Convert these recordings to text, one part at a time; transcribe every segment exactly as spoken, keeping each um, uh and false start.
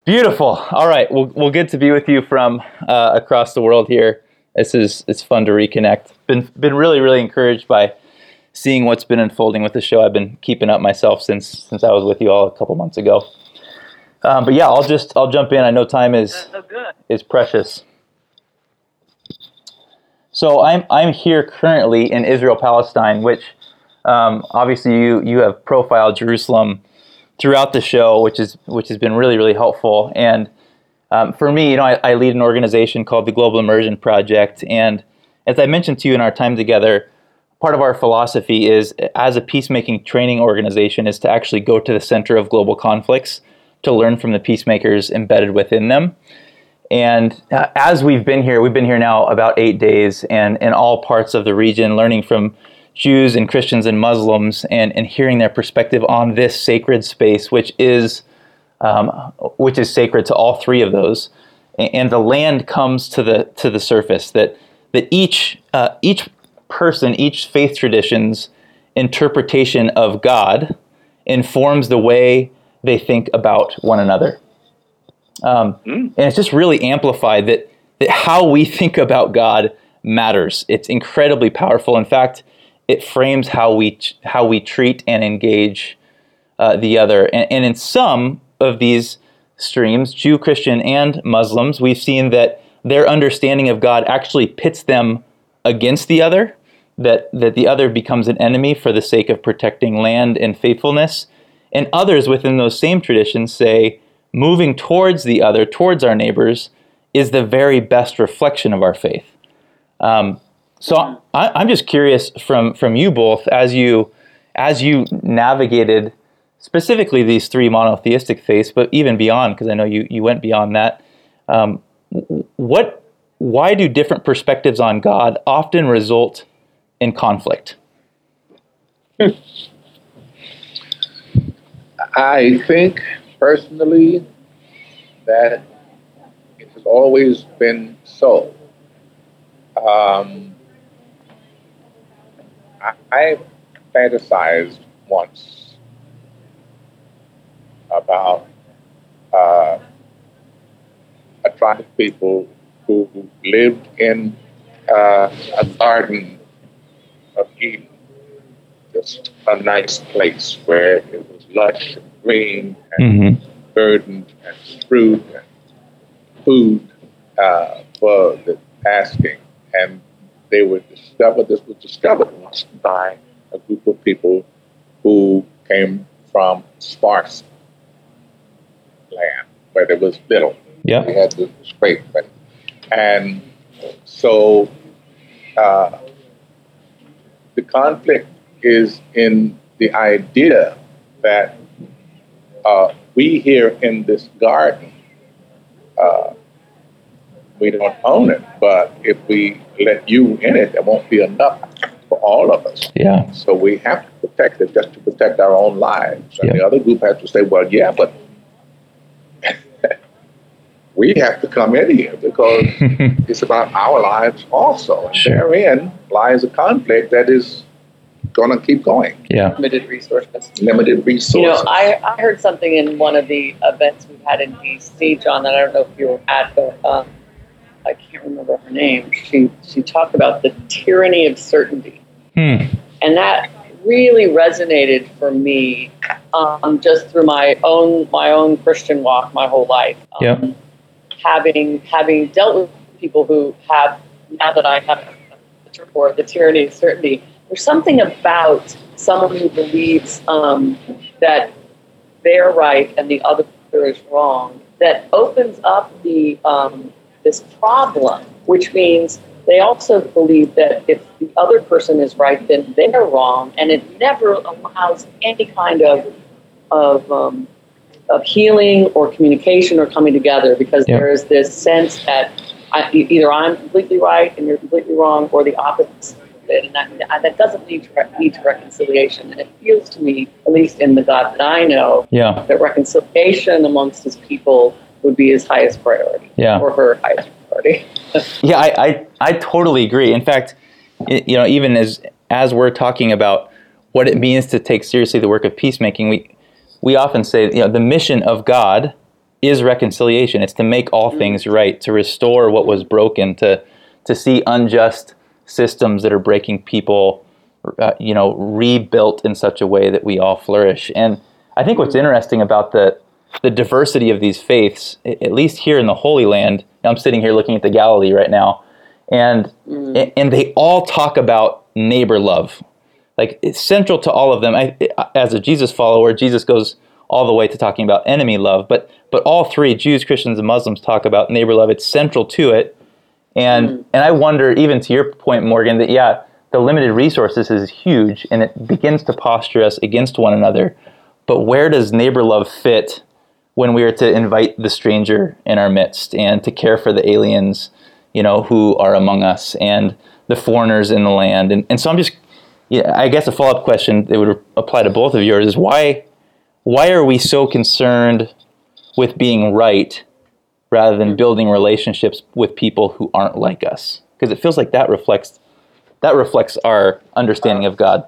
Beautiful. All right. Well, well, good to be with you from uh, across the world here. This is it's fun to reconnect. Been been really really encouraged by seeing what's been unfolding with the show. I've been keeping up myself since since I was with you all a couple months ago. Um, but yeah, I'll just I'll jump in. I know time is so good. is precious. So I'm I'm here currently in Israel, Palestine, which um, obviously you you have profiled Jerusalem throughout the show, which is which has been really really helpful. And um, for me, you know, I, I lead an organization called the Global Immersion Project, and as I mentioned to you in our time together, part of our philosophy is, as a peacemaking training organization, is to actually go to the center of global conflicts to learn from the peacemakers embedded within them. And uh, as we've been here, we've been here now about eight days, and in all parts of the region, learning from Jews and Christians and Muslims, and, and hearing their perspective on this sacred space, which is um, which is sacred to all three of those. And, and the land comes to the to the surface. That that each uh, each person, each faith tradition's interpretation of God informs the way they think about one another. Um, mm. And it's just really amplified that that how we think about God matters. It's incredibly powerful. In fact, it frames how we how we treat and engage uh, the other. And, and in some of these streams, Jew, Christian, and Muslims, we've seen that their understanding of God actually pits them against the other, that, that the other becomes an enemy for the sake of protecting land and faithfulness. And others within those same traditions say, moving towards the other, towards our neighbors, is the very best reflection of our faith. Um, so I, I'm just curious from, from you both, as you as you navigated specifically these three monotheistic faiths, but even beyond, because I know you, you went beyond that. Um, what why do different perspectives on God often result in conflict? I think personally that it has always been so. Um, I, I fantasized once about uh, a tribe of people who lived in uh, a garden of Eden, just a nice place where it was lush and green and mm-hmm. verdant and fruit and food uh, for the asking. And they were discovered, this was discovered once by a group of people who came from sparse land where there was little. Yeah. They had to scrape it. And so uh, the conflict is in the idea that uh, we here in this garden, uh, we don't own it, but if we let you in it, there won't be enough for all of us. Yeah. So we have to protect it just to protect our own lives. And yeah. the other group has to say, well, yeah, but we have to come in here because it's about our lives also. And sure. therein lies a conflict that is going to keep going. Yeah. Limited resources. Limited resources. You know, I, I heard something in one of the events we had in D C, John, that I don't know if you were at, but um, I can't remember her name. She she talked about the tyranny of certainty. Hmm. And that really resonated for me um, just through my own my own Christian walk my whole life. Um, yeah. Having having dealt with people who have, now that I have a term for the tyranny of certainty, there's something about someone who believes um, that they're right and the other is wrong that opens up the um, this problem, which means they also believe that if the other person is right, then they're wrong, and it never allows any kind of of um, of healing or communication or coming together, because yep. there is this sense that I, either I'm completely right and you're completely wrong, or the opposite. And that, that doesn't lead to, lead to reconciliation. And it feels to me, at least in the God that I know, yeah. that reconciliation amongst his people would be his highest priority, yeah. or her highest priority. yeah, I, I I totally agree. In fact, it, you know, even as as we're talking about what it means to take seriously the work of peacemaking, we we often say, you know, the mission of God is reconciliation. It's to make all things right, to restore what was broken, to to see unjust systems that are breaking people, uh, you know, rebuilt in such a way that we all flourish. And I think what's interesting about the the diversity of these faiths, at least here in the Holy Land, I'm sitting here looking at the Galilee right now, and mm. and they all talk about neighbor love. Like, it's central to all of them. I, as a Jesus follower, Jesus goes all the way to talking about enemy love, but but all three, Jews, Christians, and Muslims, talk about neighbor love. It's central to it. And mm. and I wonder, even to your point, Morgan, that yeah, the limited resources is huge, and it begins to posture us against one another. But where does neighbor love fit when we are to invite the stranger in our midst and to care for the aliens, you know, who are among us, and the foreigners in the land? And and so I'm just, yeah, I guess a follow-up question that would apply to both of yours is why why are we so concerned with being right rather than building relationships with people who aren't like us? Because it feels like that reflects that reflects our understanding of God.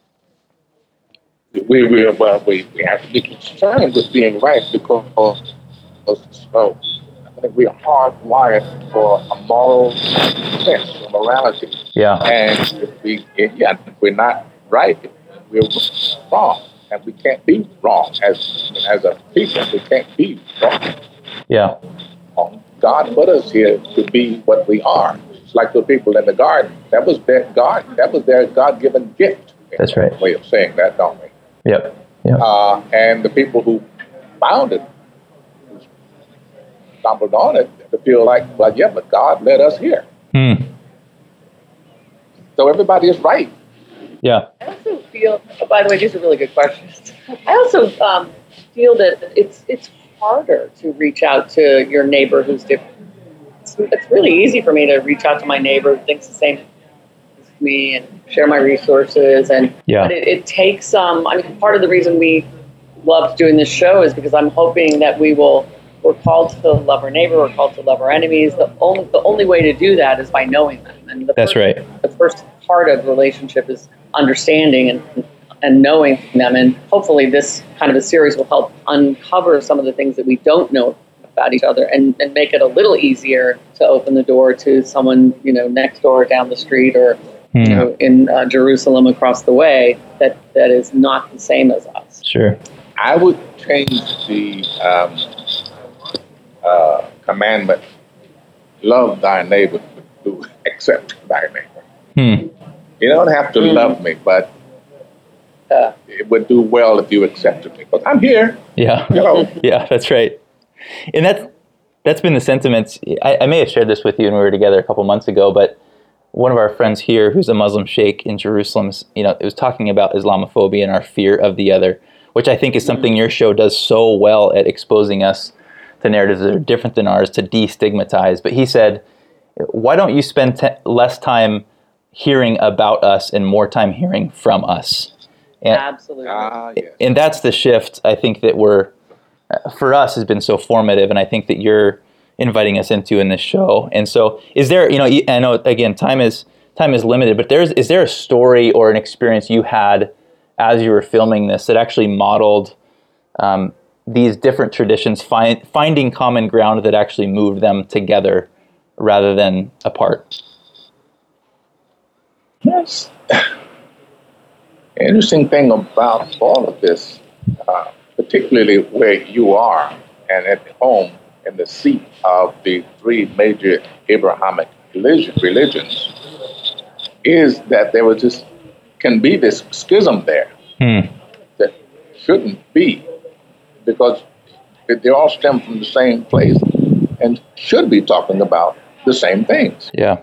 We we well, we, we have to be concerned with being right because so I think we are hardwired for a moral sense, for morality. Yeah. And if we yeah, if we're not right, we're wrong. And we can't be wrong as as a people. We can't be wrong. Yeah. God put us here to be what we are. It's like the people in the garden. That was their God. That was their God-given gift. That's right. Way of saying that, don't we? Yep. Yep. Uh, and the people who found it, who stumbled on it, to feel like, well, yeah, but God led us here. Hmm. So everybody is right. Yeah. I also feel, oh, by the way, these are really good questions. I also um, feel that it's it's harder to reach out to your neighbor who's different. It's, it's really easy for me to reach out to my neighbor who thinks the same as me and share my resources. And yeah. But it, it takes, um, I mean, part of the reason we loved doing this show is because I'm hoping that we will, we're called to love our neighbor, we're called to love our enemies. The only, the only way to do that is by knowing them. And the That's first, right. The first part of the relationship is understanding and and knowing them, and hopefully this kind of a series will help uncover some of the things that we don't know about each other, and, and make it a little easier to open the door to someone, you know, next door, down the street, or mm. you know, in uh, Jerusalem across the way that, that is not the same as us. Sure. I would change the um, uh, commandment, love thy neighbor, to accept thy neighbor. Hmm. You don't have to mm. love me, but uh, it would do well if you accepted me, because I'm here. Yeah. You know? Yeah, that's right. And that's, that's been the sentiment. I, I may have shared this with you when we were together a couple months ago, but one of our friends here who's a Muslim sheikh in Jerusalem, you know, it was talking about Islamophobia and our fear of the other, which I think is something your show does so well at exposing us to narratives that are different than ours, to destigmatize. But he said, why don't you spend te- less time hearing about us and more time hearing from us? And, Absolutely. Uh, yes. And that's the shift, I think, that we're, for us, has been so formative, and I think that you're inviting us into in this show. And so, is there, you know, I know, again, time is time is limited, but there's is there a story or an experience you had as you were filming this that actually modeled um, these different traditions, find, finding common ground that actually moved them together rather than apart? Yes. Interesting thing about all of this, uh, particularly where you are and at home in the seat of the three major Abrahamic religion, religions, is that there was just can be this schism there hmm. that shouldn't be, because they all stem from the same place and should be talking about the same things. Yeah,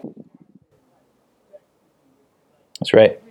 that's right.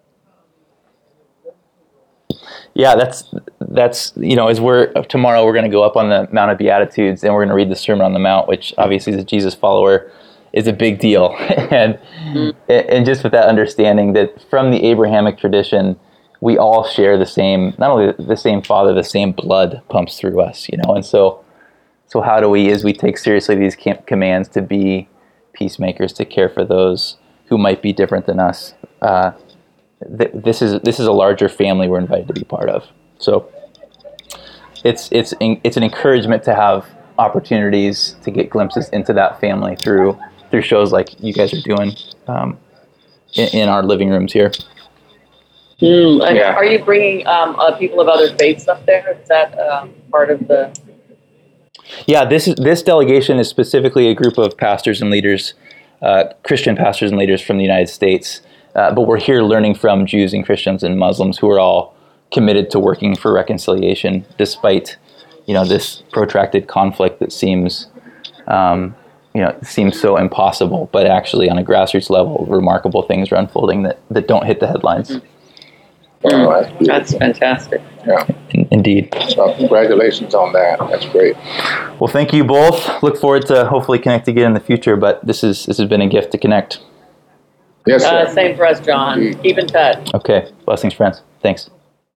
Yeah, that's, that's you know, as we're, tomorrow we're going to go up on the Mount of Beatitudes, and we're going to read the Sermon on the Mount, which obviously as a Jesus follower is a big deal. and mm. and just with that understanding that from the Abrahamic tradition, we all share the same, not only the same Father, the same blood pumps through us, you know. And so, so how do we, as we take seriously these commands to be peacemakers, to care for those who might be different than us, uh, This is this is a larger family we're invited to be part of. So, it's it's it's an encouragement to have opportunities to get glimpses into that family through through shows like you guys are doing um, in, in our living rooms here. Mm, and Yeah. Are you bringing um, uh, people of other faiths up there? Is that um, part of the? Yeah, this is this delegation is specifically a group of pastors and leaders, uh, Christian pastors and leaders from the United States. Uh, but we're here learning from Jews and Christians and Muslims who are all committed to working for reconciliation, despite, you know, this protracted conflict that seems, um, you know, seems so impossible. But actually, on a grassroots level, remarkable things are unfolding that, that don't hit the headlines. Oh, that's beautiful. That's fantastic. Yeah. In, indeed. So congratulations on that. That's great. Well, thank you both. Look forward to hopefully connecting again in the future. But this is this has been a gift to connect. Yes, sir. Uh, same for us, John. Keep in touch. Okay. Blessings, friends. Thanks.